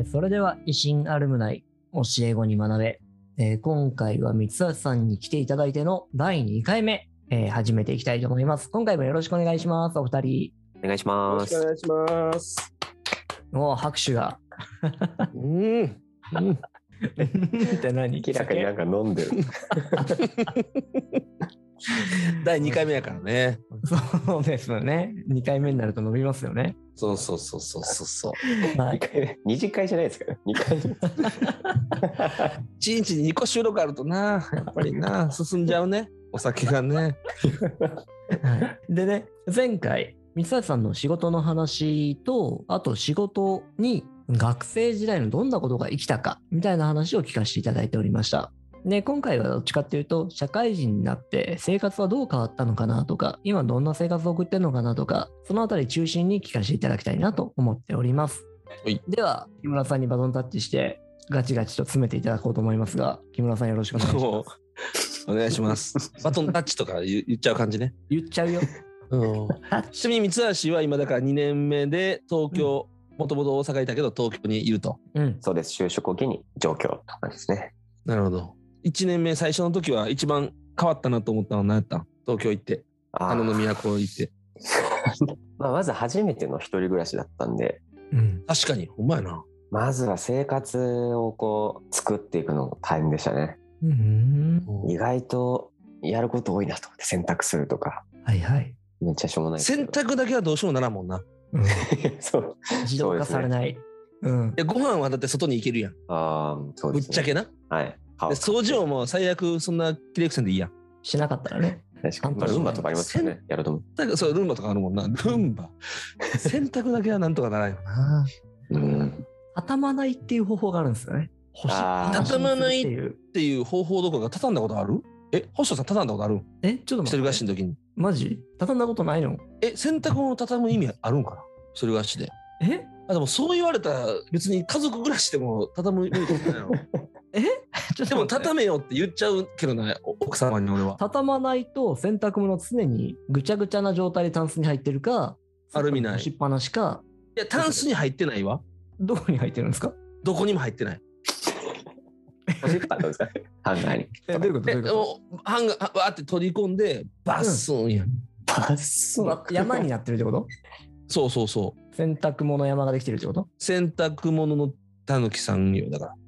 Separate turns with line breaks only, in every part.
それでは維新アルムナイ教え子に学べ、今回は三橋さんに来ていただいての第2回目、始めていきたいと思います。今回もよろしくお願いします。お二人
お願いします。
よろしくお願いします。
もう拍手がって何？
明らかになんか飲んでる。
第2回目やからね。
そうですよね。2回目になると伸びますよね。
そう。
はい、
2次会じゃないですか。2回目。
1日に2個収録あるとな、やっぱりな、進んじゃうね。お酒がね。
でね、前回、三橋さんの仕事の話と、あと仕事に学生時代のどんなことが生きたかみたいな話を聞かせていただいておりました。で、今回はどっちかっていうと、社会人になって生活はどう変わったのかなとか、今どんな生活を送ってるのかなとか、そのあたり中心に聞かせていただきたいなと思っております。
はい。
では、木村さんにバトンタッチして、ガチガチと詰めていただこうと思いますが、木村さんよろしくお願いします。
お願いします。バトンタッチとか言っちゃう感じね。
言っちゃうよ。
ちなみに三橋は今だから2年目で東京、もともと大阪いたけど東京にいると。
そうです。就職を機に上京とかですね。
なるほど。1年目最初の時は一番変わったなと思ったのは何やったん？東京行って、花の都行って。
まず初めての一人暮らしだったんで、
確かにほんまやな。
まずは生活をこう作っていくのが大変でしたね。意外とやること多いなと思って、洗濯するとか。
はいはい。
めっちゃしょうもない。
洗濯だけはどうしようもならんもんな。
そう。
自動化されない。
ご飯はだって外に行けるやん。
そうですね。
ぶっちゃけな。
はい。
で掃除をもう最悪そんなきれいくせんでいいやん。
しなかったらね。
確かに。ルンバとかありますよね。やると思
う。そう、ルンバとかあるもんな。ルンバ。洗濯だけはなんとかならんよな。
畳まないっていう方法があるんですよね。
畳まないっていう方法どころか畳んだことある？星野さん畳んだことある？
ちょっと待って。一
人暮らしの時に。
マジ？畳んだことないの？
洗濯物畳む意味あるんかな？一人暮らしで。でもそう言われたら別に家族暮らしでも畳む意味ないの。でも畳めよって言っちゃうけどな、奥様に俺は。
畳まないと洗濯物常にぐちゃぐちゃな状態でタンスに入ってるか、
アルミない。
干しっぱなしか。
いや、タンスに入ってないわ。
どこに入ってるんですか？
どこにも入ってない。
干しっぱなですか？ハンガーに。
どういうこと？
ハンガーわーって取り込んでバッスンやん。
バッスン。
山になってるってこと？
そう。
洗濯物山ができてるってこと？
洗濯物のたぬきさんよだから。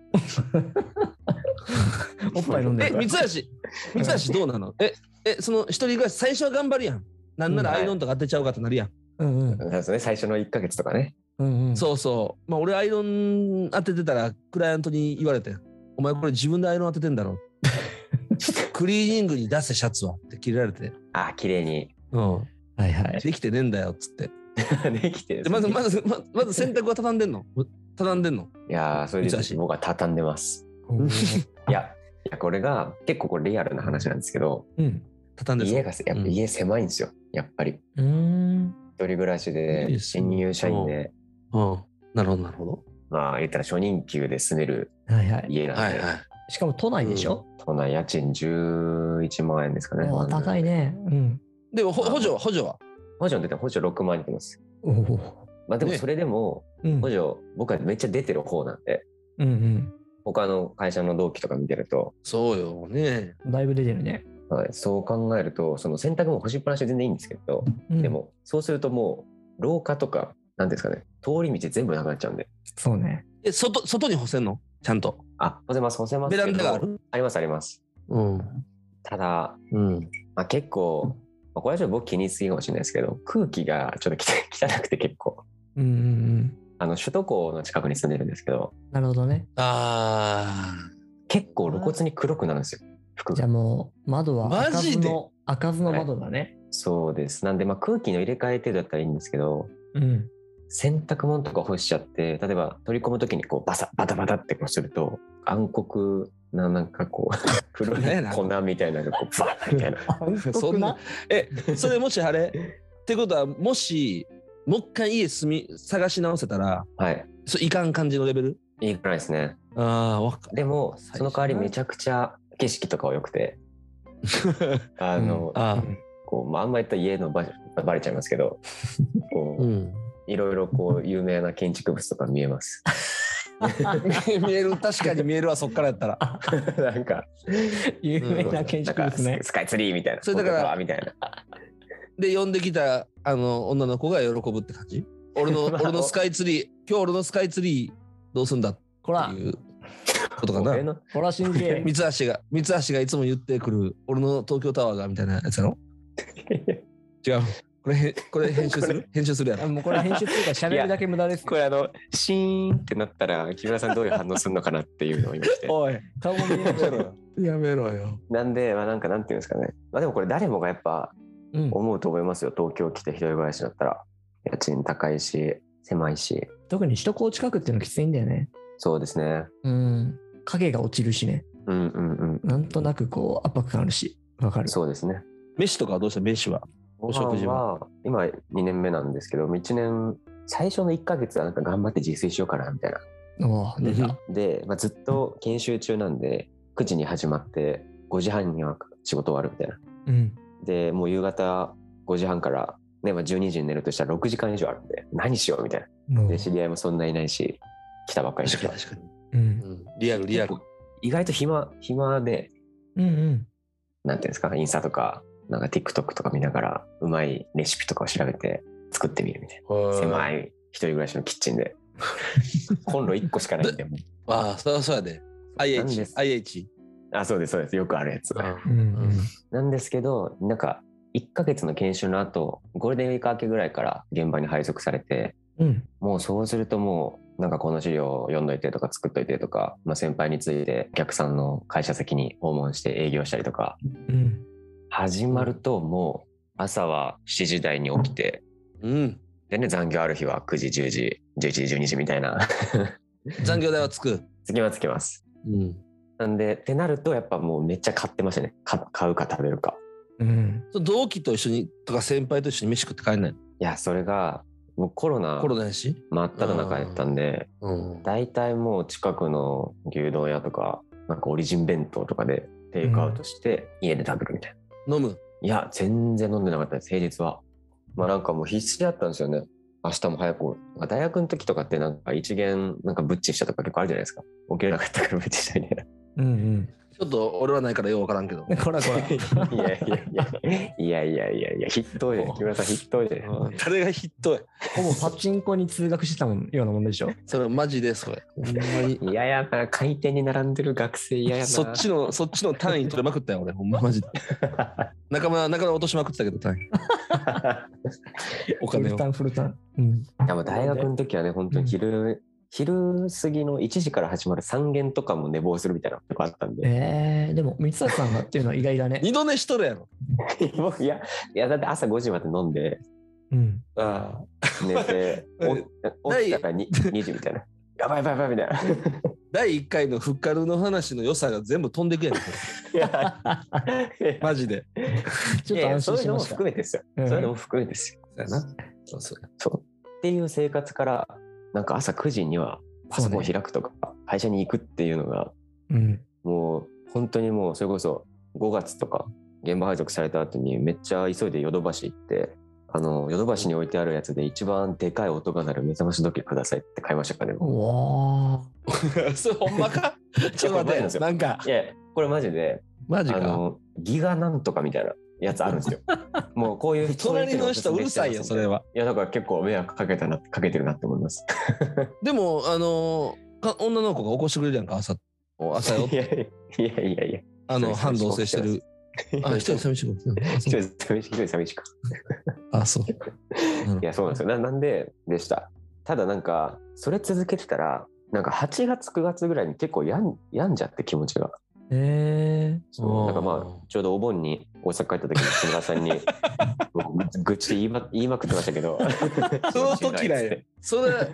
おっぱい飲んでる。
三橋どうなの？その一人暮らし最初は頑張るやん。なんならアイロンとか当てちゃうかってなるやん。
そうですね。最初の1ヶ月とかね。
そう。俺アイロン当ててたらクライアントに言われて、お前これ自分でアイロン当ててんだろ。クリーニングに出せシャツはって切られて。
綺麗に。
はいはい。
できてねえんだよっつって。
できてる。
まず洗濯は畳んでんの？
いやー、それで僕は畳んでます。いやこれが結構リアルな話なんですけど、
畳んで
家がやっぱ家狭いんですよ。やっぱり。一人暮らしで新入社員で。
なるほど。
言ったら初任給で住める家なんで。
しかも都内でしょ？
都内家賃11万円ですかね。
高いね。
でも補助は？
補助6万円出てます。でもそれでも補助僕はめっちゃ出てる方なんで、他の会社の同期とか見てると。
そうよね。
だいぶ出てるね。
そう考えるとその洗濯も干しっぱなしで全然いいんですけど、でもそうするともう廊下とかなんですかね、通り道全部なくなっちゃうんで。
そうね。
外に干せんの？ちゃんと。
干せます。
ベランダがある？
あります。ただ、結構これはちょっと僕気にしすぎかもしれないですけど、空気がちょっと汚くて結構。首都高の近くに住んでるんですけど。
なるほどね。
結構露骨に黒くなるんですよ。服が。
じゃあもう窓は開かずの窓だね。
そうです。なんで空気の入れ替え程度だったらいいんですけど、洗濯物とか干しちゃって、例えば取り込むときにバタバタってすると暗黒ななんか黒い粉みたいなのがバッみたいな。
そんな？
それもしあれってことは、もしもう一回家探し直せたら、いかん感じのレベル？
いかないですね。でもその代わりめちゃくちゃ景色とかは良くて、あんま言ったら家のバレちゃいますけど、いろいろ有名な建築物とか見えます。
見える、確かに見えるわ、そっからやったら。
なんか
有名な建築ですね。
スカイツリーみたいな。
それだから
みたいな。
で、呼んできた女の子が喜ぶって感じ。俺のスカイツリー、今日俺のスカイツリーどうすんだっていうことかな。
ほら、信じて。
三橋がいつも言ってくる、俺の東京タワーがみたいなやつやろ。違う。これ編集する編集するやろ。
もうこれ編集するから喋るだけ無駄です。
これシーンってなったら木村さんどういう反応するのかなっていうのを今して。
おい、顔も見えろ。やめろよ。
なんで、なんていうんですかね。でもこれ誰もがやっぱ思うと思いますよ。東京来て一人暮らしだったら。家賃高いし、狭いし。
特に首都高近くっていうのきついんだよね。
そうですね。
影が落ちるしね。なんとなくこう圧迫感あるし。わかる。
そうですね。
飯とかはどうした？飯は。お食事は
今2年目なんですけど、1年最初の1ヶ月はなんか頑張って自炊しようかなみたいな。で、ずっと研修中なんで9時に始まって5時半には仕事終わるみたいな。でもう夕方5時半からね、12時に寝るとしたら6時間以上あるんで何しようみたいな。で知り合いもそんないないし来たばっかりだから。
確かに。リアル。
意外と暇で、なんていうんですか、インスタとかなんか TikTok とか見ながらうまいレシピとかを調べて作ってみるみたいな。狭い一人暮らしのキッチンでコンロ1個しかないんで。
ああ、そうやで。IH。
あ、そうですよくあるやつ。なんですけど、なんか1ヶ月の研修の後ゴールデンウィーク明けぐらいから現場に配属されて、もうそうするともうなんかこの資料を読んどいてとか作っといてとか、先輩についてお客さんの会社先に訪問して営業したりとか、始まるともう朝は7時台に起きて、でね、残業ある日は9時10時11時12時みたいな。
残業代はつき
ます。なんでってなるとやっぱもうめっちゃ買ってましたね。買うか食べるか。
同期と一緒にとか先輩と一緒に飯食って帰んないの？
いや、それがもうコロナ
やし
真っ只中やったんで、大体もう近くの牛丼屋とかなんかオリジン弁当とかでテイクアウトして家で食べるみたいな。
飲む？
いや、全然飲んでなかったです、平日は。なんかもう必死だったんですよね。明日も早く。大学の時とかってなんか一元なんかブッチしたとか結構あるじゃないですか。起きれなかったからブッチしたみたいな。
ちょっと俺はないからよう分からんけど。
こら。い
や、筆頭じゃん。木村さん筆頭じゃん。
誰が筆頭や。
ほぼパチンコに通学してたようなもんでしょ。
それマジでそれ。
いやな、回転に並んでる学生嫌やな。
そっちの単位取れまくったよ俺。ほんまマジで。中村落としまくってたけど単位。お金を。
フルタン。
大学の時はね、本当に昼過ぎの1時から始まる3限とかも寝坊するみたいなのがあったんで。
でも三橋さんがっていうのは意外だね。
二度寝しとるやろ。
いやだって朝5時まで飲んで、寝て起きたら 2時みたいな。やばいみたいな。
第1回のフッカルの話の良さが全部飛んでくやん。マジで。
ちょっと安心しました。
それも含めてですよ。それも含めてですよ。そうっていう生活からなんか朝9時にはパソコンを開くとか会社に行くっていうのが、もう本当にもうそれこそ5月とか現場配属された後にめっちゃ急いでヨドバシ行って、ヨドバシに置いてあるやつで一番でかい音が鳴る目覚まし時計くださいって買いましたからね。
それほんまか？ちょっと待って、なんか。
いや、これマジで。
マジか。
ギガなんとかみたいなやつあるんですよ。もうこういう
隣の人うるさいよそれは。
いやだから結構迷惑かけてるなって思います。
でも女の子が起こしてくれるやんか朝よ。いや。半同棲してる。一人寂しく。
一人寂しく。
あ、そう。
いや、そうなんですよ。なんででした。ただなんかそれ続けてたらなんか8月9月ぐらいに結構病んじゃって気持ちが。なんかちょうどお盆に大阪帰った時に木村さんに愚痴言いまくってましたけど。
その時だよ。それ。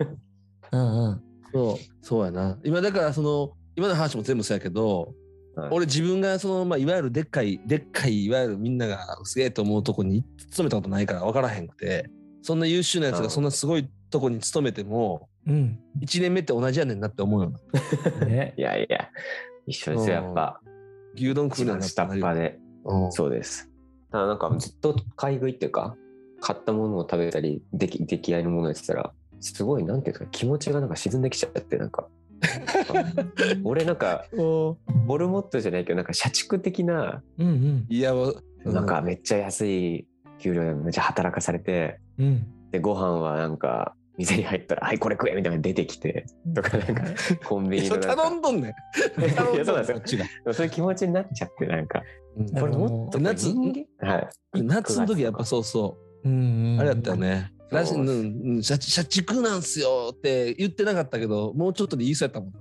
そうやな。今だから今の話も全部そうやけど。俺自分がいわゆるでっかいいわゆるみんながすげえと思うとこに勤めたことないから分からへんくて、そんな優秀なやつがそんなすごいとこに勤めても1年目って同じやねんなって思うよな。
いや一緒ですよやっぱ。
牛丼食うのが
下っ端で。そうです。ただなんかずっと買い食いっていうか買ったものを食べたり出来合いのものをやってたらすごいなんていうんですか、気持ちがなんか沈んできちゃって、なんか俺なんかモルモットじゃないけどなんか社畜的な、
いや
なんかめっちゃ安い給料でめっちゃ働かされて、でご飯はなんか店に入ったら「はいこれ食え」みたいなの出てきてとか、なんかコンビニの
頼んどんねん。
いやそうなんですよ。そういう気持ちになっちゃって、なんかこれもっと
夏の時やっぱそうそうあれやったよね。社畜なんすよって言ってなかったけど、もうちょっとで言いそうやったもん。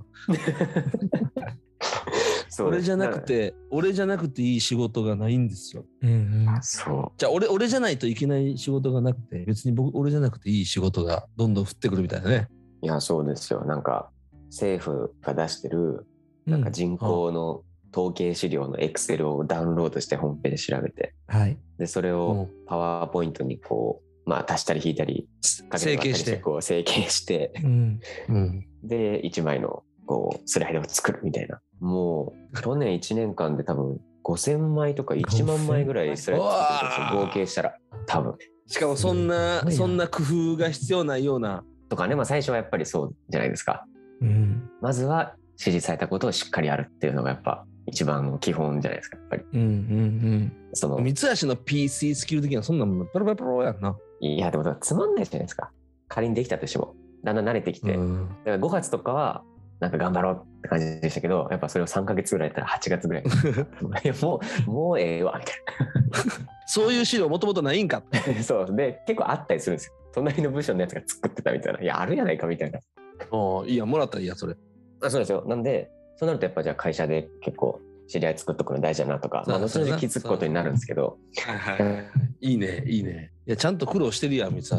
俺じゃなくていい仕事がないんですよ。
そう
じゃあ俺じゃないといけない仕事がなくて、別に俺じゃなくていい仕事がどんどん降ってくるみたいなね。
いやそうですよ。なんか政府が出してるなんか人口の統計資料のエクセルをダウンロードしてホームページで調べて、でそれをパワーポイントにこうまあ足したり引いたり
整形して
こう整形して、で1枚のこうスライドを作るみたいな。もう去年1年間で多分5000枚とか1万枚ぐらいスライド作ってるんですよ、合計したら多分。
しかもそんな工夫が必要ないような
とかね、まあ最初はやっぱりそうじゃないですか。まずは指示されたことをしっかりやるっていうのがやっぱ一番の基本じゃないですか、やっぱり。
その三橋の PC スキル的にはそんなもんペロペロペロやんな。
いやでもつまんないじゃないですか。仮にできたとしてもだんだん慣れてきて、だから5月とかはなんか頑張ろうって感じでしたけど、やっぱそれを3ヶ月ぐらいやったら8月ぐらいもうええわみたいな
そういう資料もともとないんかって
そうで結構あったりするんですよ。隣の部署のやつが作ってたみたいな、いやあるやないかみたいな。
いいやもらったらいいやそれ。
そうですよ。なんでそうなるとやっぱじゃあ会社で結構知り合い作っとくの大事だなとか、まあ後々気づくことになるんですけど。
いいねいいね。いやちゃんと苦労してるやん三橋。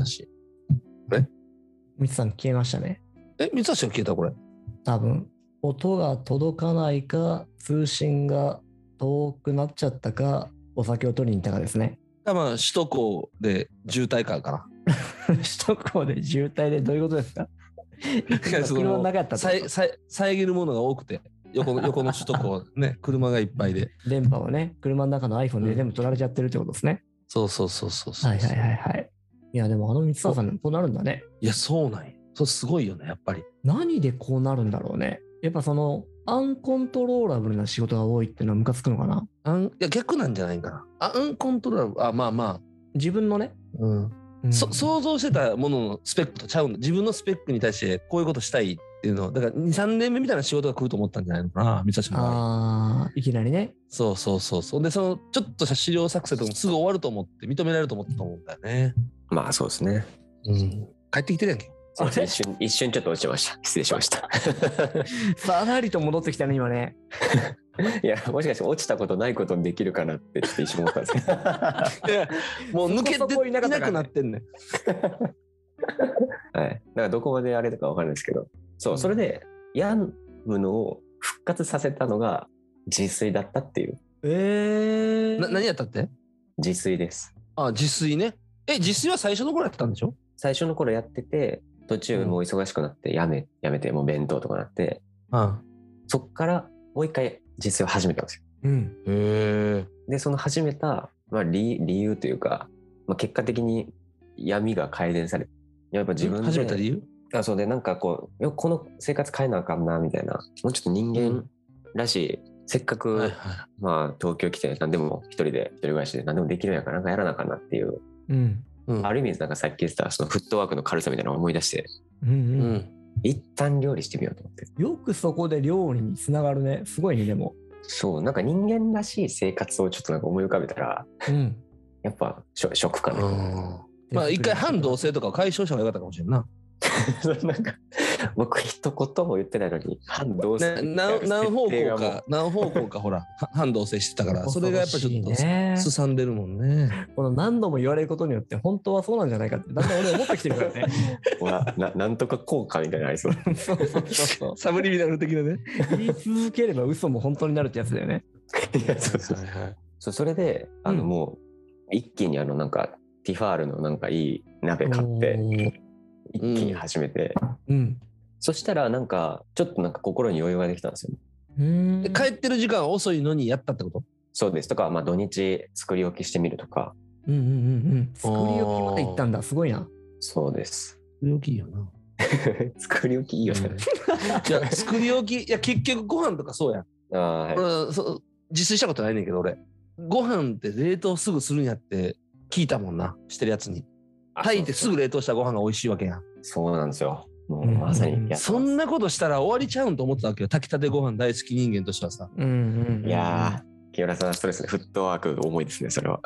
三橋さん消えましたね。
三橋が消えたこれ。
多分音が届かないか通信が遠くなっちゃったかお酒を取りに行ったかですね。
まあ首都高で渋滞かな。
首都高で渋滞でどういうことですか？車の中やった
遮るものが多くて横の首都高ね車がいっぱいで
電波はね車の中の iPhone で全部取られちゃってるってことですね。
そう。
はいいやでも三沢さんこうなるんだね。
いやそうなんや。そうすごいよねやっぱり。
何でこうなるんだろうね。やっぱそのアンコントローラブルな仕事が多いっていうのはムカつくのかな。
いや逆なんじゃないかな。アンコントローラブルまあ
自分のね、
想像してたもののスペックとちゃうんだ。自分のスペックに対してこういうことしたいっていうのだから 2,3 年目みたいな仕事が来ると思ったんじゃないのかな三橋の。
いきなりね。
そうでそのちょっとした資料作成とかもすぐ終わると思って認められると思ったと思うんだよね。
まあそうですね。
帰ってきてるやんけ。
一瞬ちょっと落ちました。失礼しました。
さらりと戻ってきたね今ね。
いやもしかして落ちたことないことにできるかなってちょっと一瞬思ったんですけど。
いやもう抜けていなくなってんね。
はい。だからどこまであれとかわかるんですけど、それで病むのを復活させたのが自炊だったっていう。
何やったって？
自炊です。
自炊ね。自炊は最初の頃やってたんでしょ？
最初の頃やってて途中もう忙しくなってやめてもう弁当とかなって、そっからもう一回自炊を始めたんですよ。でその始めた、理由というか、結果的に闇が改善されて、やっぱ自分で
始めた理由？
そうでなんかこの生活変えなあかんなみたいな、もうちょっと人間らしい、せっかく、東京来て何でも一人暮らしで何でもできるんやからなんかやらなあかんなっていう、ある意味なんかさっき言ってたそのフットワークの軽さみたいなのを思い出して、一旦料理してみようと思って。
よくそこで料理につながるね。すごいね。でも
そうなんか人間らしい生活をちょっとなんか思い浮かべたら、やっぱ食かな。
一回反同性とかを解消した方がよかったかもしれんな。
なんか僕一言も言ってないのに反同性
何方向かほら反同性してたからそれがやっぱちょっとすさんでるもんね。
この何度も言われることによって本当はそうなんじゃないかってだんだん俺思ってきてるからね。
なんとか効果みたいなのありそう。
そうサブリミナル的なね。
言い続ければ嘘も本当になるってやつだよね。
いやそれでもう一気になんかティファールのなんかいい鍋買って一気に始めて、そしたらなんかちょっとなんか心に余裕ができたんですよ
ね。帰ってる時間は遅いのにやったってこと？
そうです。とか土日作り置きしてみるとか。
作り置きまで行ったんだ。すごいな。
そうです。
作り置きいいよな。
作り置きいいよね。
いや作り置きいや結局ご飯とかそうやん。
はい、
自炊したことないねんけど俺ご飯って冷凍すぐするんやって聞いたもんなしてるやつに。炊いてすぐ冷凍したご飯が美味しいわけやん。
そうなんですよ。もうまさに
そんなことしたら終わりちゃうんと思ってたわけよ。炊きたてご飯大好き人間としてはさ。
いやー、木村さんストレスでフットワーク重いですね、それは。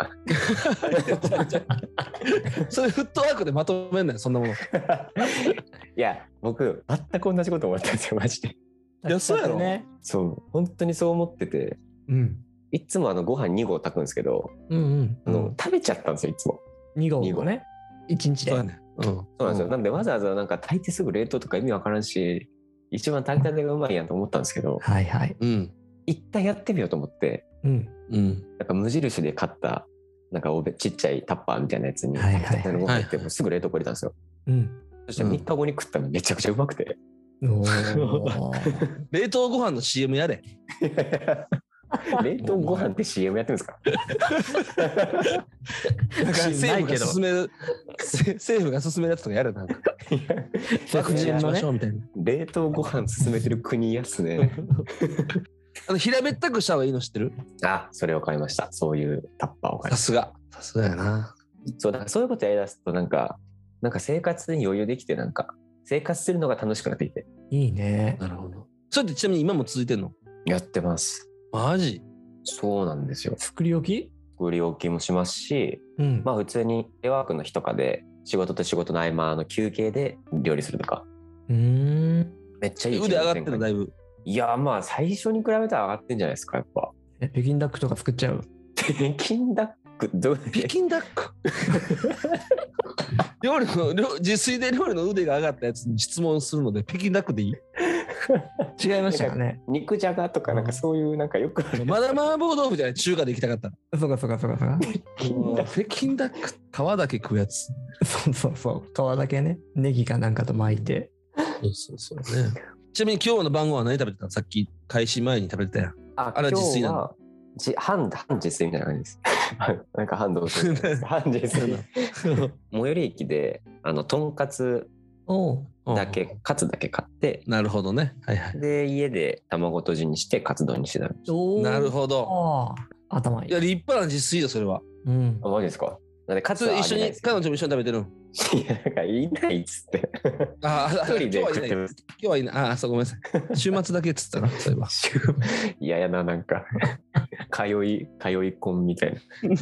それフットワークでまとめんなよ、そんなもの。い
や、僕、全く同じこと思ったんですよ、マジで。
いや、そうやろね。
そう、本当にそう思ってて、いつもご飯2合炊くんですけど、食べちゃったんですよ、いつも。
2合ね。1日で。
そうやね。
そうなんですよ。なんでわざわざなんか炊いてすぐ冷凍とか意味わからんし、一番炊きたてがうまいやんと思ったんですけど、
はいはい。
一旦やってみようと思って、なんか無印で買ったなんかちっちゃいタッパーみたいなやつに炊きたてのご飯ってすぐ冷凍庫入れたんですよ。そして3日後に食ったらめちゃくちゃうまくて。
冷凍ご飯の CM やれ。
冷凍ご飯って CM やってるんですか？
なんか政府が進めるやつとかやるなんか。ワクチン打ちましょうみたいな。
冷凍ご飯進めてる国やっすね。
平べったくした方がいいの知ってる？
あ、それを買いました。そういうタッパーを買いました。
さすがやな。
そうだからそういうことやりだすとなんか生活に余裕できてなんか生活するのが楽しくなってきて。
いいね。
なるほど。それってちなみに今も続いてんの？
やってます。
マジ？
そうなんですよ。
作り置
きもしますし、まあ普通にテレワークの日とかで仕事と仕事の合間の休憩で料理するとか。めっちゃいい。
腕上がってるだいぶ。
いやまあ最初に比べたら上がってんじゃないですかやっぱ。
北京ダックとか作っちゃう？
北京ダック
北京ダック自炊で料理の腕が上がったやつに質問するので北京ダックでいい？
違いましたかね。
肉じゃがとかなんかそういうなんかよくある。
まだ麻婆豆腐じゃない中華で行きたかった。
そうか。北
京ダック皮だけ食うやつ。
そう皮だけねネギかなんかと巻いて。
そうね。ちなみに今日の晩ごは何食べてたの？さっき開始前に食べてたやん。
あれ自炊なの？半自炊みたいな感じです。なんか半同棲。半自炊。最寄り駅でとんかつだけカツだけ買って。
なるほどね。
で家で卵とじにしてカツ丼にしてたんです。
なるほど。
頭いい。
いや立派な自炊よそれは。
マジですか？なんでカツ
彼女も一緒に食べてるの？
いやなんかいないっつって。一人で食ってます。
今日はいない。そうごめんなさい。週末だけっつったなそういえば。
いやななんか通い込みみたいな。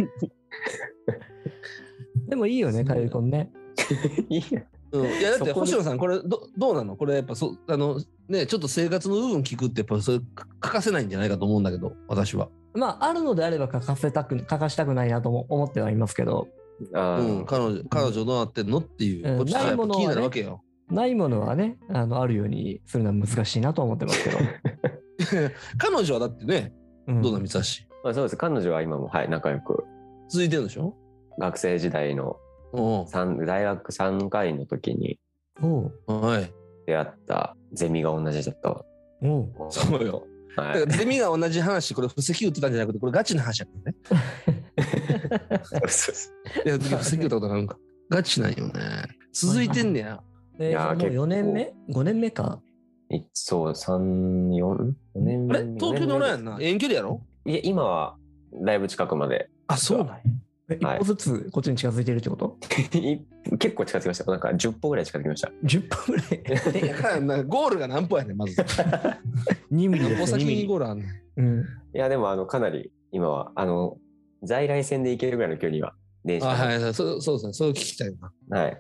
でもいいよね通い込みね。
いいや。
いやだって星野さんこれどうなの？これやっぱねちょっと生活の部分聞くってやっぱそれ欠かせないんじゃないかと思うんだけど私は。
まああるのであれば欠かしたくないなとも思ってはいますけど。
彼女どうなってんのっていう、こっちはやっぱ気になるわけよ。
ないものはねあるようにするのは難しいなと思ってますけど。
彼女はだってねどうな三橋？
そうです。彼女は今も仲良く
続いてるんでしょ？
学生時代の大学3回の時に出会ったゼミが同じだった。
そうよ。だからゼミが同じ話これ布石打ってたんじゃなくてこれガチな話やからね。いや布石打ったことがあるんか。ガチなんよね。続いてんねや。
もう4年目 ?5 年目か。
そう、3、4年目。
あれ東京におらんやんな。遠距離やろ？
いや今はだいぶ近くまで。
あ、そうなんや。
一歩ずつこっちに近づいてるってこと？
結構近づきました。なんか10歩ぐらい近づきました。
10歩ぐらい
ゴールが何歩やねんまず。2ミリで先にゴールあんねん。
いやでもかなり今は在来線で行けるぐらいの距離は電車。
そうですね。それを聞きたいな。
はい。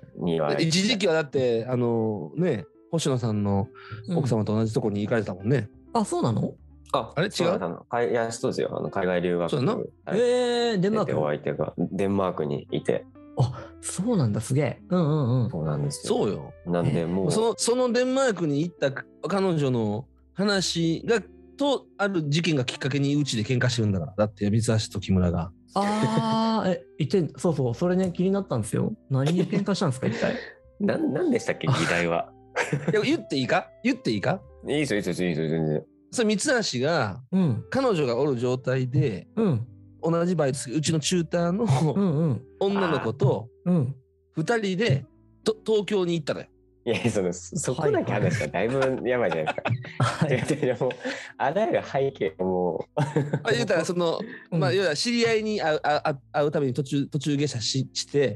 一時期はだってね星野さんの奥様と同じところに行かれたもんね。
あ、そうなの？
あれ違う？いやそうですよ。海外留学。
そうなの？
デンマーク。
お相手がデンマークにいて。
あ、そうなんだ、すげえ。
そうなんですよ。
そうよ。
なんでもう
そのデンマークに行った彼女の話がある事件がきっかけにうちで喧嘩してるんだから。だって三橋と木村が。
そうそれね気になったんですよ。何に喧嘩したんですか一体。
何でしたっけ議題は。
言っていいか？いい
ですよ全然。
それ三橋が、彼女がおる状態で、同じバイトうちのチューターの女の子と2人で東京に行ったのよ。
いや、そこだけ話したらだいぶやばいじゃないですか。はい、でもあらゆる背景も
言うたらまあ要は知り合いに会うために途中下車して、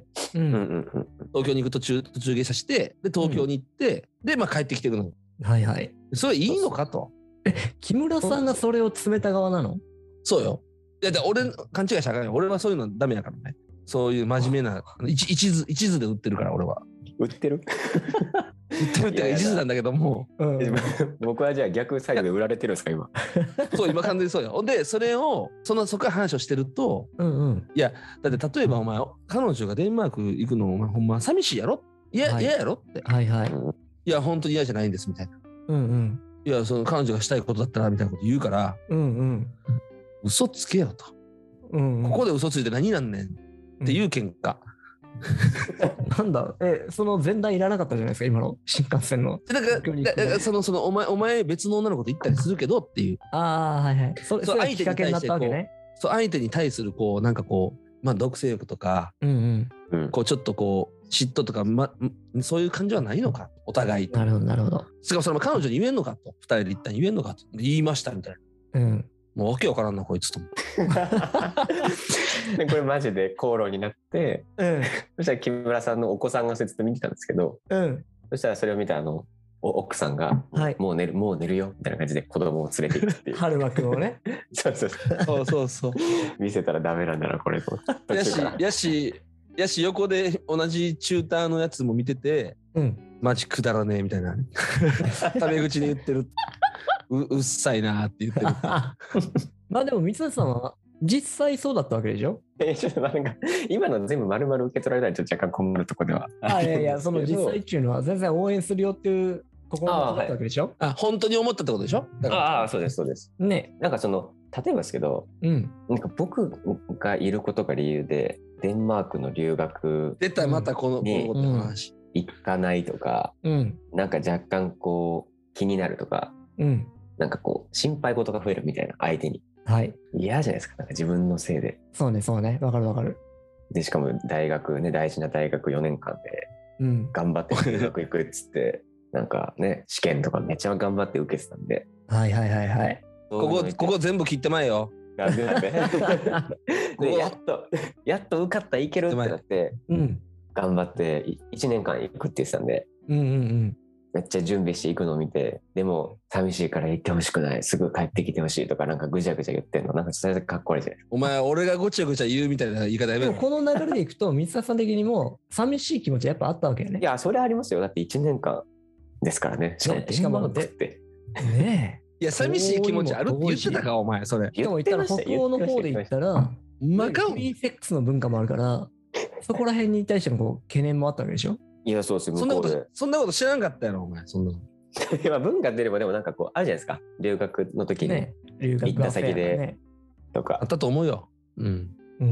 東京に行く途中下車してで東京に行って、でまあ帰ってきてるの。
はいはい。
それいいのかと。
木村さんがそれを詰めた側なの？
そうよ。いや俺勘違いしたらあかんよ。俺はそういうのダメやからね。そういう真面目な一途で売ってるから俺は。
売ってる
って一途なんだけども、
僕はじゃあ逆サイドで売られてるんですか今。
そう今完全にそうよ。でそれをそこから話をしてると、いやだって例えばお前彼女がデンマーク行くのお前ほんま寂しいやろ、嫌やろって、
はいはい、
いや本当に嫌じゃないんですみたいな、いやその彼女がしたいことだったらみたいなこと言うから、嘘つけよと、ここで嘘ついて何なんねんっていう喧嘩。
なんだその前段いらなかったじゃないですか今の新幹線の。
だからお前別の女の子と行ったりするけどっていう。
はいはい。それ相手に対して
相手に対するこうなんかこうまあ独占欲とか、こうちょっとこう嫉妬とかそういう感じはないのかお互い。
なるほどなるほど。
しかもそれも彼女に言えんのかと、2人で一旦言えんのかと言いましたみたいな。もうわけわからんなこいつと。
でこれマジで口論になって、そしたら木村さんのお子さんがそれずっと見てたんですけど、そしたらそれを見た奥さんが、もう寝るよみたいな感じで子供を連れて行くっていう。
春馬くんをね。
そう
見せたらダメなんだなこれと。
やし横で同じチューターのやつも見てて、マジくだらねえみたいなタメ口で言ってる。うっさいなって言ってる。
まあでも三橋さんは実際そうだったわけでしょ？
ちょっとなんか今の全部丸々受け取られたらちょっと若干困るところでは。
いやその実際っていうのは全然応援するよっていう心のことだったわけでしょ？
本当に思ったってことでしょ？
そうですそうです。
ね。
なんか例えばですけど、なんか僕がいることが理由でデンマークの留学
出たまたこの話
行かないとか、なんか若干こう気になるとか。なんかこう心配事が増えるみたいな相手に、嫌じゃないですか、なんか自分のせいで。
そうねわかる。
でしかも大学ね、大事な大学4年間で頑張って留学行くっつってなんかね試験とかめっちゃ頑張って受けてたんで、
ここ全部切ってまえよ。
でやっと受かったいけるってなって、頑張って1年間行くって言ってたんで、めっちゃ準備していくのを見て、でも寂しいから行ってほしくない、すぐ帰ってきてほしいとかなんかぐちゃぐちゃ言ってんの、なんかそれでかっこ悪いじゃないですか。
お前俺がごちゃごちゃ言うみたいな言い方やめろ。
この流れでいくと三田さん的にも寂しい気持ちやっぱあったわけよね。
いやそれありますよ。だって1年間ですからね。しかもって。
ね
え。いや寂しい気持ちあるって言ってたかお前それ。
でも言ったら北欧の方で言ったら
マカオ
フリーセックスの文化もあるからそこら辺に対してのこう懸念もあったわけでしょ。
いやそうですよ。そ
んなこと知らんかったやろお前そんなの。
文化出ればでもなんかこうあるじゃないですか、留学の時に行った先でとか
あったと思うよ。
い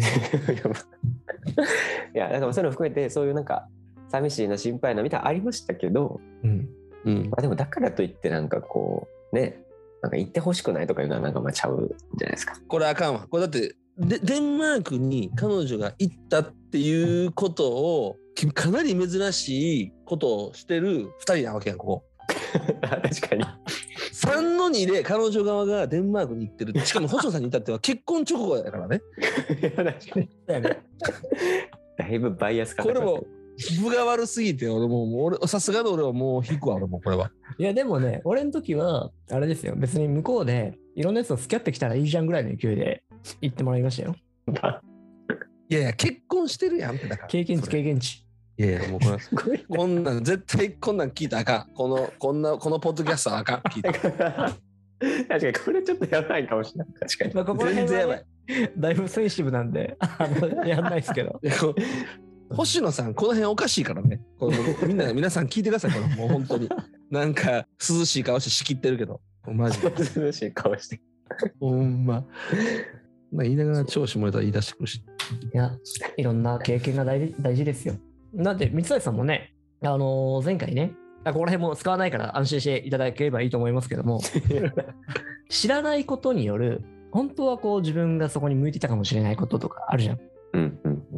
やだからそういうの含めてそういうなんか寂しいな心配なみたいなありましたけど、でもだからといってなんかこうねなんか行ってほしくないとかいうのはなんかちゃうじゃないですか。
これあかんわ。これだってデンマークに彼女が行ったっていうことをかなり珍しいことをしてる2人なわけやんここ。
確かに
3の2で彼女側がデンマークに行ってる。しかも星野さんに至っては結婚直後だからね。
いや確かにだいぶバイアスかか
これも分が悪すぎて俺さすがの俺はもう引くわ俺もこれは。
いやでもね俺の時はあれですよ、別に向こうでいろんなやつと付き合ってきたらいいじゃんぐらいの勢いで行ってもらいましたよ。
いや結婚してるやんってだから
経験値。
いやもうこんなん絶対こんなん聞いたらあかん。このポッドキャストはあかん聞いた。
確かにこれちょっとやばいかもしれない。確かに、
ここ全然やばい。だいぶセンシティブなんでやんないですけど。
星野さんこの辺おかしいからね。これ皆さん聞いてください。これもう本当になんか涼しい顔して仕切ってるけどマジで
涼しい顔して
ほんま言いながら調子漏れたら言い出してくるし。
いやいろんな経験が大事ですよ。だって三橋さんもね、前回ね、ここら辺も使わないから安心していただければいいと思いますけども知らないことによる本当はこう自分がそこに向いてたかもしれないこととかあるじゃん。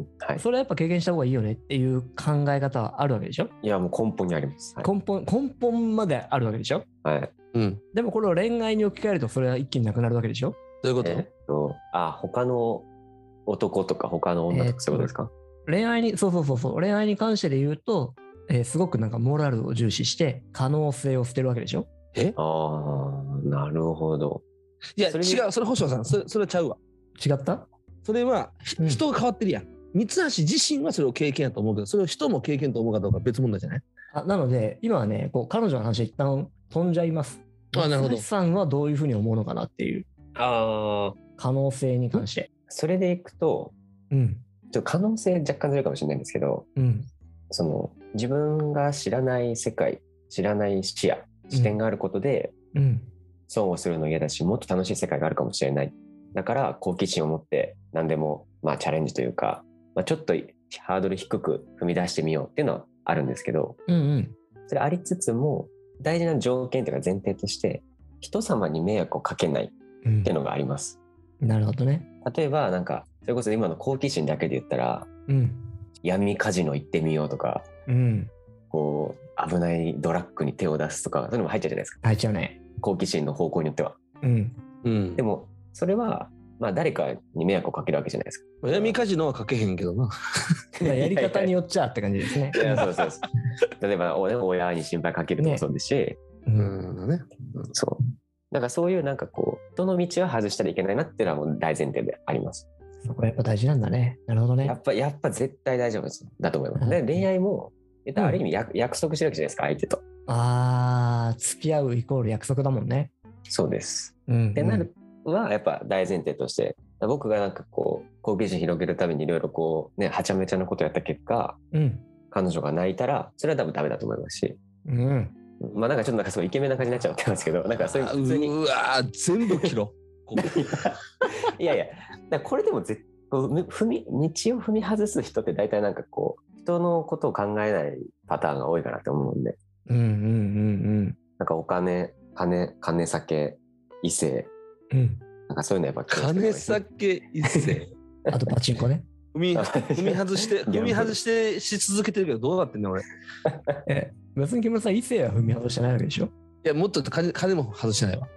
はい、
それはやっぱ経験した方がいいよねっていう考え方はあるわけでしょ。
いやもう根本にあります、
はい、根本まであるわけでしょ。
はい、
うん、でもこれを恋愛に置き換えるとそれは一気になくなるわけでしょ。
どういうこと？
他の男とか他の女とかそういうことですか？
恋愛に恋愛に関してで言うと、すごくなんかモラルを重視して可能性を捨てるわけでしょ。
なるほど。
いや違う、それ星野さん、それはちゃうわ。
違った？
それは人が変わってるやん。三橋自身はそれを経験やと思うけど、それを人も経験と思うかどうか別問題じゃない？
なので今はね、こう彼女の話一旦飛んじゃいます。なるほど。さんはどういうふうに思うのかなっていう可能性に関して。
それでいくと、ちょっと可能性若干ずれるかもしれないんですけど、その自分が知らない世界、知らない視野、視点があることで、損をするの嫌だし、もっと楽しい世界があるかもしれない。だから好奇心を持って何でもチャレンジというか、ちょっとハードル低く踏み出してみようっていうのはあるんですけど、それありつつも大事な条件というか前提として人様に迷惑をかけないっていうのがあります。
なるほどね。
例えばなんかそれこそ今の好奇心だけで言ったら、闇カジノ行ってみようとか、こう危ないドラッグに手を出すとかそういうのも入っちゃうじゃないですか。
入っちゃうね。
好奇心の方向によっては。でもそれは誰かに迷惑をかけるわけじゃないですか。
闇カジノはかけへんけどな。
やり方によっちゃって感じですね。
いやそう例えば親に心配かけるのもそうですし、そうだからそういうなんかこう人の道は外したらいけないなっていうのはもう大前提であります。
そこやっぱ大事なんだね。なるほどね。
やっぱ絶対大丈夫ですだと思います。で恋愛もある意味約束してるわけじゃないですか、相手と。付き合うイコール約束だもんね。そうです。ってなるはやっぱ大前提として、僕がなんかこう好奇心広げるためにいろいろこうねはちゃめちゃなことやった結果、彼女が泣いたらそれは多分ダメだと思いますし、なんかちょっとなんかすごいイケメンな感じになっちゃってますけど、なんかそういう普通に
全部切ろ
いやこれでも道を踏み外す人って大体なんかこう人のことを考えないパターンが多いかなと思うんで、なんかお金酒異性、なんかそういうのやっぱ
金酒異性
あとパチンコね。
踏み外してし続けてるけどどうなってんの俺。
別に木村さん異性は踏み外してないわけでしょ。
いやもっと金も外してないわ。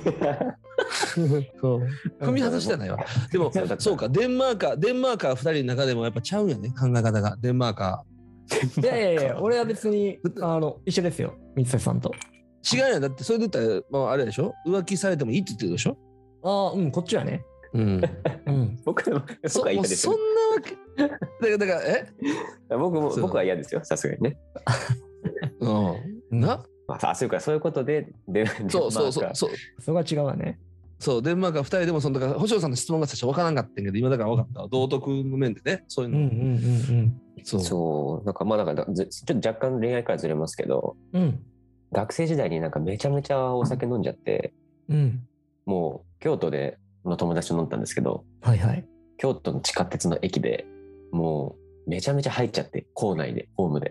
踏み外してないわ。でもそうか、デンマーカー2人の中でもやっぱちゃうよね、考え方が。デンマーカ
ー。いや俺は別に一緒ですよ、三橋さんと。
違うやん。だってそれで言ったらあれでしょ、浮気されてもいいって言ってるでしょ。
こっちはね。
僕は嫌ですよ。
そんなわけだから
僕は嫌ですよ、さすがにね。そういうことで
そう
それは違うわね。
そう、デンマークは2人でもだから星野さんの質問が最初分からんかったんけど、今だから分かったわ。道徳の面でね、そういうの。
そうなんかなんかちょっと若干恋愛からずれますけど、学生時代になんかめちゃめちゃお酒飲んじゃって、もう京都の友達と飲んだんですけど、京都の地下鉄の駅でもうめちゃめちゃ入っちゃって、構内でホームで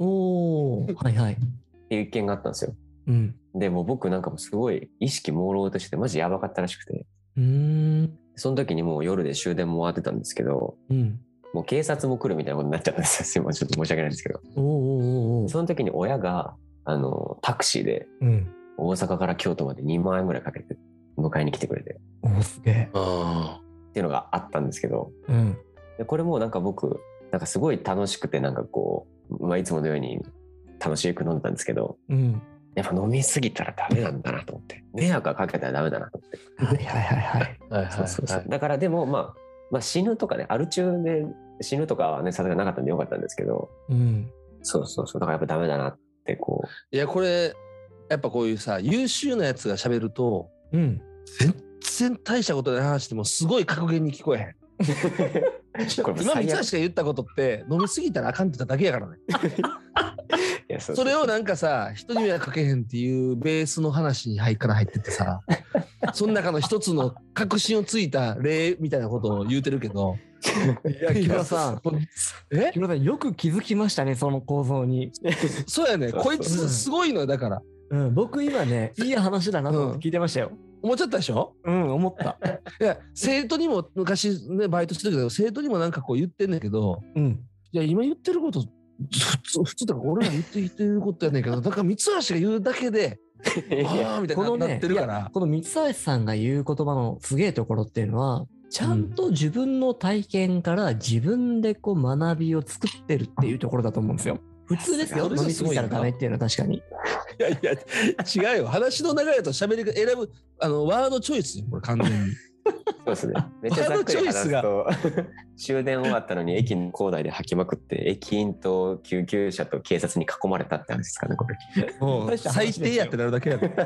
っていう一件があったんですよ。でもう僕なんかもすごい意識朦朧としてマジやばかったらしくて、その時にもう夜で終電も終わってたんですけど、もう警察も来るみたいなことになっちゃったんですよ。ちょっと申し訳ないんですけど、その時に親がタクシーで大阪から京都まで2万円ぐらいかけて迎えに来てくれて、
すげえ
っていうのがあったんですけど、でこれもなんか僕なんかすごい楽しくて、なんかこう、いつものように楽しく飲んでたんですけど、やっぱ飲みすぎたらダメなんだなと思って、迷惑かけたらダメだなと思って。だからでも死ぬとかね、アル中で死ぬとかはねさすがなかったんでよかったんですけど、だからやっぱダメだなってこう。
いやこれやっぱこういうさ優秀なやつが喋ると、全然大したことない話でもすごい格言に聞こえへん。今三橋が言ったことって飲みすぎたらあかんって言っただけやからね。それをなんかさ、人に迷惑かけへんっていうベースの話にから入っててさ、その中の一つの確信をついた例みたいなことを言うてるけど、
いや木村さんよく気づきましたね、その構造に。
そうやね、こいつすごいのよ。だから
僕今ねいい話だなと思って聞いてましたよ。
思っちゃったでしょ。
思った。
いや生徒にも昔ねバイトしてるけど生徒にもなんかこう言ってんねんけど、いや今言ってること普通だから俺ら言ってることやねんけどだから三橋が言うだけでああみたいになってるから、
この三橋さんが言う言葉のすげえところっていうのはちゃんと自分の体験から自分でこう学びを作ってるっていうところだと思うんですよ。普通ですよ、飲みすぎたらダメっていうのは確かに。い
やいや違うよ、話の流れと喋りが選ぶワードチョイスよこれ完全に。
そうですね。めっちゃざっくり話すと終電終わったのに駅の構内で吐きまくって駅員と救急車と警察に囲まれたって話ですかねこれ。
最低やってなるだけやで。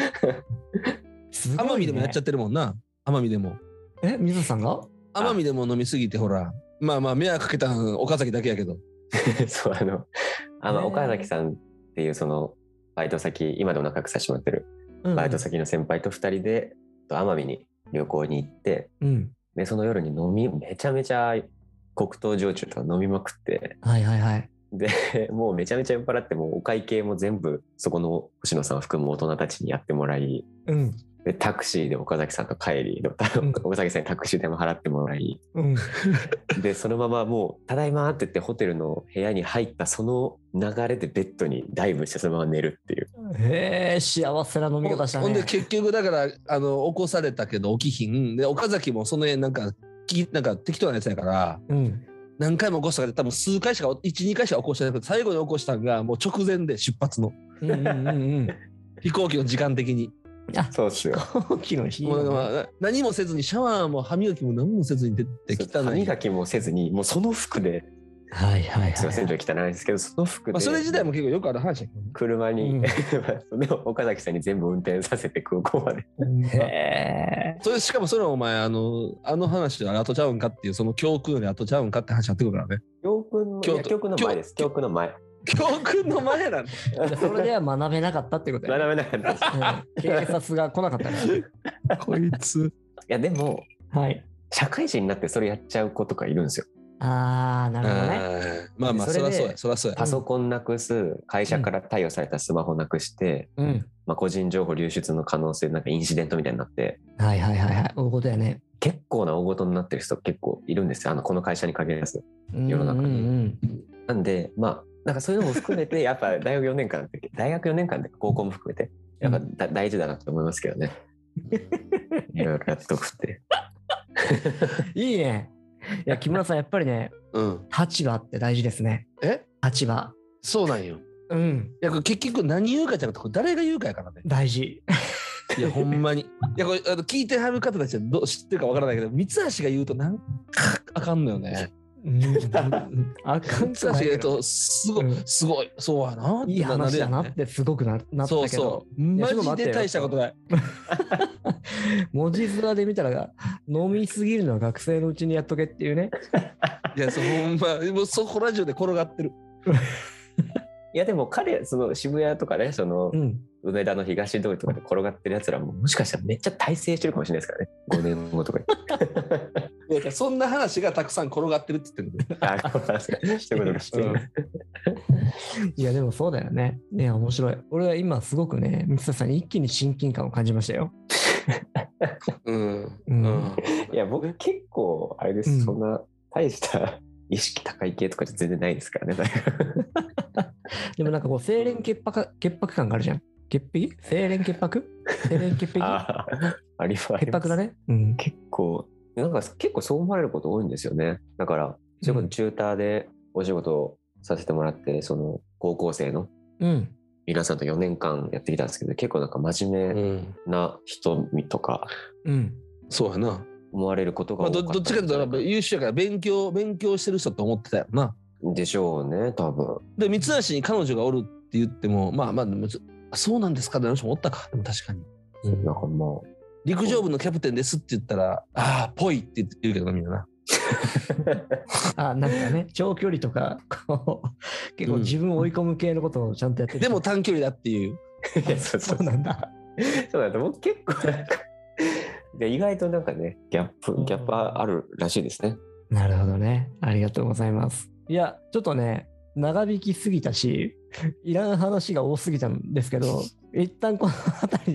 奄美でもやっちゃってるもんな。奄美でも。
水さんが
奄美でも飲みすぎてほらまあ迷惑かけたん岡崎だけやけど。
そう岡崎さんっていうそのバイト先今でも仲良くさせてもらってるバイト先の先輩と2人で奄美に旅行に行って、でその夜にめちゃめちゃ黒糖焼酎とか飲みまくって、でもうめちゃめちゃ酔っ払ってもうお会計も全部そこの星野さんを含む大人たちにやってもらい、でタクシーで岡崎さんと帰り、岡崎さんにタクシー代も払ってもらい、でそのままもう「ただいま」って言ってホテルの部屋に入ったその流れでベッドにダイブしてそのまま寝るっていう。
へえ幸せな飲み方したね。
ほんで結局だから起こされたけど起きひんで岡崎もその辺なんか適当なやつやから、何回も起こしたから多分数回しか12回しか起こしてないけど最後に起こしたのがもう直前で出発の飛行機の時間的に。
そうっすよ。
飛行機の日、
何もせずにシャワーも歯磨きも何もせずに出てきたのに
歯磨きもせずにもうその服で、すいません汚いですけどその服で、
それ自体も結構よくある話だけど、ね、
車に、それを岡崎さんに全部運転させて空港まで。
それしかもそれはお前話は後ちゃうんかっていうその教訓より後ちゃうんかって話やってくるからね。
教訓の前です。教訓の前。
教訓の前なんだ。
それでは学べなかったってことや。
学べなかった
です。警察が来なかったから。
こいつ。
いやでも、社会人になってそれやっちゃう子とかいるんですよ。
なるほどね。
まあそりゃそうや。
パソコンなくす、会社から貸与されたスマホなくして、個人情報流出の可能性なんかインシデントみたいになって。
大事やね。
結構な大事になってる人結構いるんですよ。この会社に限らず世の中に。なんでなんかそういうのも含めてやっぱ大学4年間で高校も含めてやっぱ大事だなと思いますけどね。いろいろやっとくって。
いいね。いや木村さんやっぱりね、立場って大事ですね。立場。
そうなんよ。いや結局何言うかじゃなくて誰が言うかやからね。
大事。
いやほんまに。いやこれ聞いてはる方たちは知ってるかわからないけど三橋が言うとなんかあかんのよね。
あかん
と言うとすごいそうやな。
いい話だなってすごくなったけど。
そうマジで大したことない。
文字面で見たら飲みすぎるのは学生のうちにやっとけっていうね。
いやほんまもうそこラジオで転がってる。
いやでもその渋谷とかね梅田の東通りとかで転がってるやつらもしかしたらめっちゃ大成してるかもしれないですからね5年後とか
に。いやそんな話がたくさん転がってるって言ってるんで。
いやでもそうだよね。ね面白い。俺は今すごくね三田さんに一気に親近感を感じましたよ。
いや僕結構あれです、そんな大した意識高い系とかじゃ全然ないですからね。
でもなんかこう清廉潔白感があるじゃん。潔癖？清廉潔白？清廉潔癖？
あります。
潔白だね。
結構そう思われること多いんですよね。だからそういうことチューターでお仕事をさせてもらってその高校生の皆さんと4年間やってきたんですけど結構なんか真面目な人とか、
そうやな
思われることが多かった。
どっちかというと優秀やから勉強してる人って思ってたよな。
でしょうね多分。
で三橋に彼女がおるって言ってもまあでもそうなんですかって人もおったか。でも確かに。
なんか
陸上部のキャプテンですって言ったらぽいって言うけどなみんなな。
なんかね長距離とか結構自分を追い込む系のことをちゃんとやってる。
でも短距離だっていう。
そうなんだ。
そうなんだ。僕結構なんか意外となんかねギャップあるらしいですね。
なるほどね。ありがとうございます。いやちょっとね長引きすぎたしいらん話が多すぎたんですけど一旦この辺りで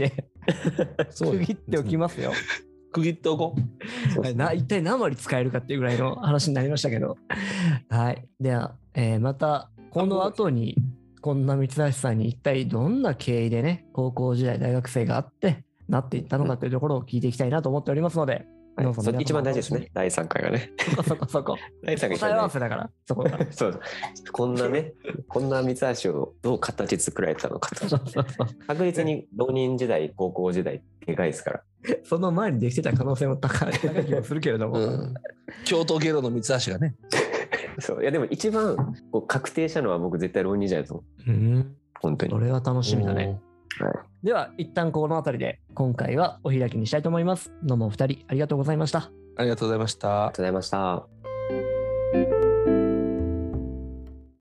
区切っておきますよ。
区切っておこう。
一体何割使えるかっていうぐらいの話になりましたけど。はい。では、またこの後にこんな三橋さんに一体どんな経緯でね、高校時代大学生があってなっていったのかというところを聞いていきたいなと思っておりますので、
一番大事ですね、第3回がね。
そこ。
第3回
答え合わせだから、そこが。
そう。こんな三橋をどう形作られたのかと。確実に浪人時代、高校時代、でかいですから。
その前にできてた可能性も高い気がするけれども。
京都芸能の三橋がね。
そう。いや、でも一番確定したのは僕絶対浪人時代だと思う。本当に。
それは楽しみだね。はい、では一旦この辺りで今回はお開きにしたいと思います。どうもお二人ありがとうございました。
ありがとうございました。
ありがとうございました。